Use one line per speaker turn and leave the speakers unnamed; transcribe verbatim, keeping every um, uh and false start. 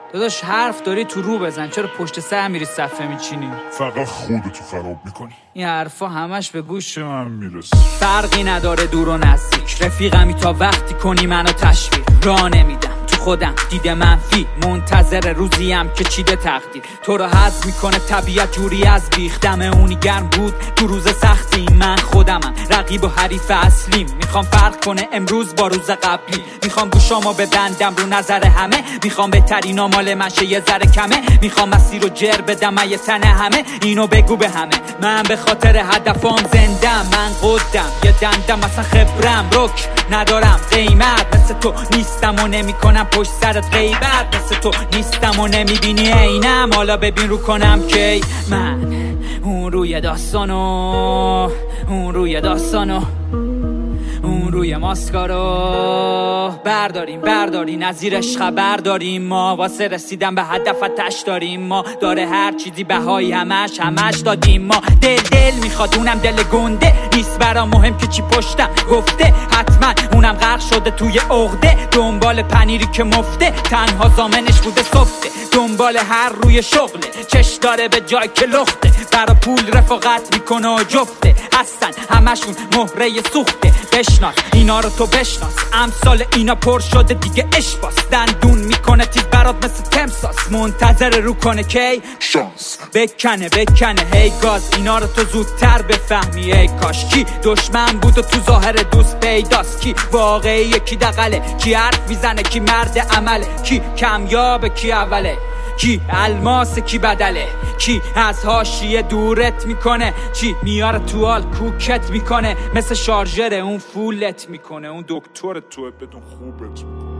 داداش حرف داری تو رو بزن، چرا پشت سر میری صفحه میچینی؟
فقط خودتو خراب میکنی.
این حرفا همش به گوش
من میرسه.
فرقی نداره دور و نزدیک، رفیقمی تا وقتی کنی منو تشویق. راه نمیدم تو خودم دیده منفی، منتظر روزیم که چیده تقدیر. تو رو حذف میکنه طبیعت جوری از بیخ، دم اونی گرم بود تو روز سختی. من خودمم رقیب و حریف اصلیم، میخوام فرق کنه امروز با روز قبلی. میخوام گوشامو ببندم رو نظر همه، میخوام بهترینا مال من شه یه ذره کمه. میخوام مسیر رو جر بدم یه تنه همه، اینو بگو به همه. من به خاطر هدفام زندم، من قدم یه دندم اصلا خبرم رک ندارم قیمت. مثل تو نیستم و نمی کنم پشت سرت غیبت، مثل تو نیستم و نمیبینی عینم. حالا ببین رو کنم کی من اون روی داستانو، اون روی داستانو، اون روی ماسکارو برداریم برداریم از زیرش خبر داریم. ما واسه رسیدن به هدف تش داریم، ما داره هر چیزی بهایی همش همش دادیم. ما دل دل میخواد اونم دل گنده نیست، برا مهم که چی پشتم گفته. حتما اونم غرق شده توی عقده، دنبال پنیری که مفته، تنها زامنش بوده سفته. دنبال هر روی شغله، چش داره به جای که لخته. برا پول رفاقت میکنه و جفته، هستن همشون مهره سوخته. بشناس اینا رو تو بشناس، امثال اینا پر شده دیگه اش باس. دندون میکنه تیز برات مثل تمساس، منتظر رو کنه کی شانس بکنه بکنه هی گاز. اینا رو تو زودتر بفهمی ای کاش. کی دشمن بود و تو ظاهر دوست پیداست، کی واقعیه کی دقله، کی حرف میزنه کی مرد عمله، کی کمیابه کی اوله، کی الماس کی بدله، کی از حاشیه دورت میکنه، چی میاره تو حال کوکت میکنه. مثل شارژر اون فولت میکنه، اون دکتر توه بدون خوبت میکنه.